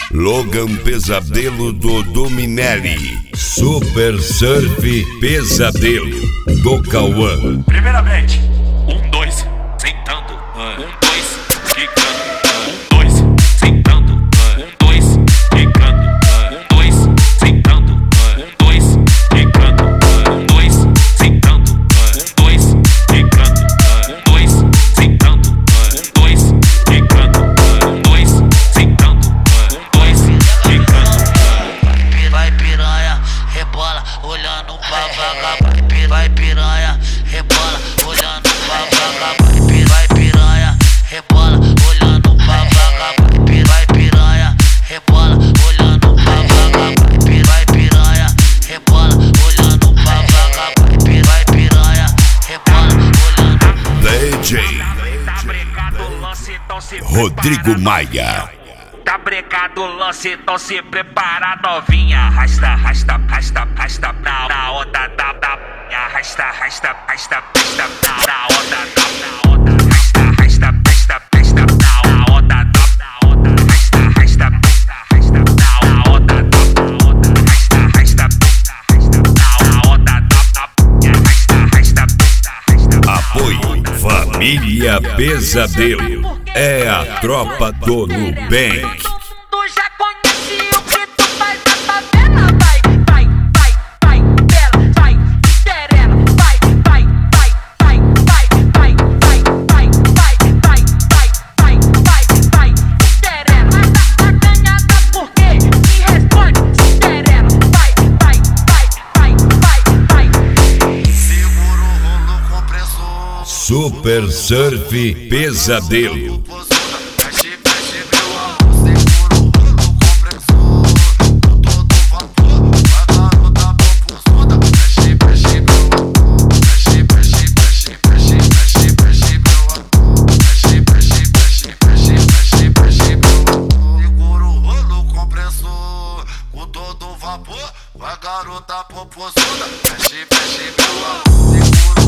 Logan Pesadelo do Dominelli. Super Surf Pesadelo do Cauã. Primeiramente, 1, 2, sentando. 1, 2, quicando. 1, 2, sentando. 1, 2, quicando. 1, 2, sentando. 1, 2, quicando. 1, 2, sentando. 1, 2, quicando. 1, 2, sentando. 1, 2, quicando. 1, 2, sentando. 1, 2, quicando. Vai piranha, rebola, olhando pra vagabunda. Vai piranha, rebola, olhando pra vagabunda. Vai piranha, rebola, olhando pra vagabunda. Vai piranha, rebola, olhando pra vagabunda. Vai piranha, rebola, olhando pra vagabunda. Vai piranha, rebola, olhando. DJ Tá brecado o lance, então se Rodrigo Maia. Tá brecado o lance, então se prepara, novinha. Arrasta, arrasta, arrasta, arrasta na onda da minha. Arrasta, arrasta, arrasta, arrasta na onda da onda. Arrasta, arrasta, arrasta, arrasta na onda da onda. Arrasta, arrasta, arrasta na onda da onda. Arrasta, arrasta, arrasta na onda da minha. Arrasta, arrasta, arrasta. Apoio Família Pesadelo. É a tropa do Nubank. Tu já conhece o que tu faz na favela? Vai, vai, vai, vai, dela, vai, serena, vai, vai, vai, vai, vai, vai, vai, vai, vai, vai, vai, vai, vai, serena. Tá ganhada por quê? Me responde, serena, vai, vai, vai, vai, vai, vai. Segura o rolo compressor. Super Surf Pesadelo. Feche, feche meu amor. Segura o rolo compressor. Todo vapor. A garota popozuda. Feche, feche meu amor. Feche, feche, feche, feche, feche, feche meu amor. Feche, feche, feche, feche, feche, feche meu amor. Segura o rolo compressor. Com todo vapor. A garota popozuda. Feche, feche meu amor. Segura